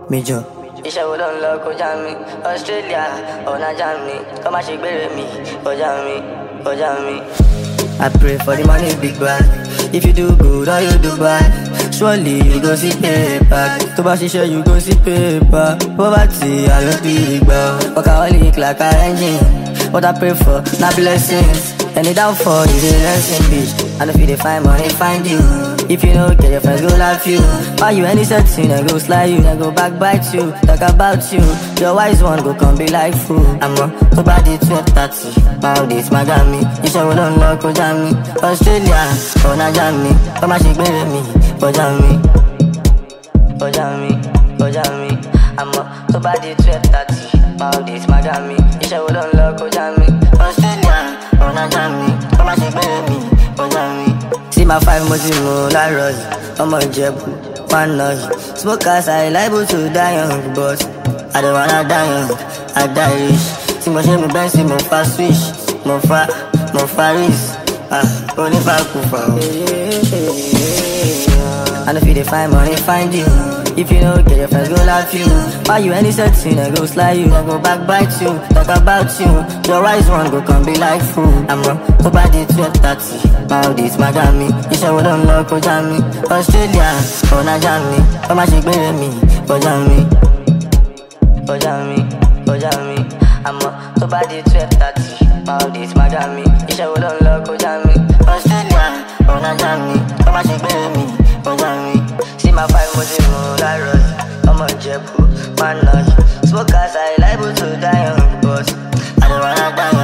Major. Iṣẹ́ wo ló ń lọ kọjá mi? Australia, ọ̀nà Germany, kọ́ máa ṣe gbére mi, kọjá mi, kọjá mi. I pray for the money big bag. If you do good or you do bad, surely you go see paper. To bá ṣiṣẹ́ you go see paper. Poverty, I don't big bell. Workaholic like a engine. What I pray for, not blessings. Any downfall is a lesson, bitch. And if you dey find money, find you. If you don't get your friends, go laugh you. Buy you any setting, I go slide you. I go backbite you, talk about you. Your wise one go come be like fool. I'm on nobody 12:30. Nowadays, Miami. Iṣẹ́ wo ló ń lọ kọjá mi? Australia, ọ̀nà Germany. Kọ́ máa ṣe gbére mi, kọjá mi. Kọjá mi, kọjá mi. I'm on nobody 12:30. Nowadays, Miami. Iṣẹ́ wo ló ń lọ kọjá mi? Australia, ọ̀nà Germany. Kọ́ máa ṣe gbére mi, kọjá mi. See my 5 mo ti mú láàárọ̀ yìí. Ọmọ Ìjẹ̀bú, one noise. Smokers are liable to die young, but I don't wanna die young, I die rich. Tí mo ṣe mu Benz, mo fa switch, mo fa wrist. Onífàkùfà o. And if you dey find money, find you. If you don't get your friends, go laugh you. Buy you any setting, I go slide you. I go backbite you, talk about you. Your wise one go come be like fool. I'm wrong, nobody 12:30. Nowadays, Miami. Iṣẹ́ wo ló ń lọ kọjá mi? Australia, ọ̀nà Germany. Kọ́ máa ṣe gbére mi, kọjá mi. Kọjá mi, kọjá mi. I'm wrong, nobody 12:30. Nowadays, Miami. Iṣẹ́ wo ló ń lọ kọjá mi? Australia, ọ̀nà Germany. Kọ́ máa ṣe gbére mi, kọjá mi. See my 5 mo ti mú láàárọ̀ yìí. Ọmọ Ìjẹ̀bú, one noise. Smokers are liable to die young, but I don't wanna die young.